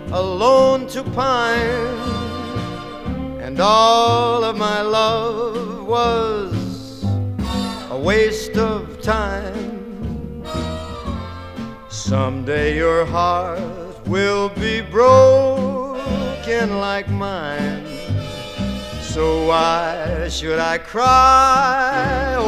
alone to pine, and all of my love was a waste of time. Someday your heart will be broken like mine, so why should I cry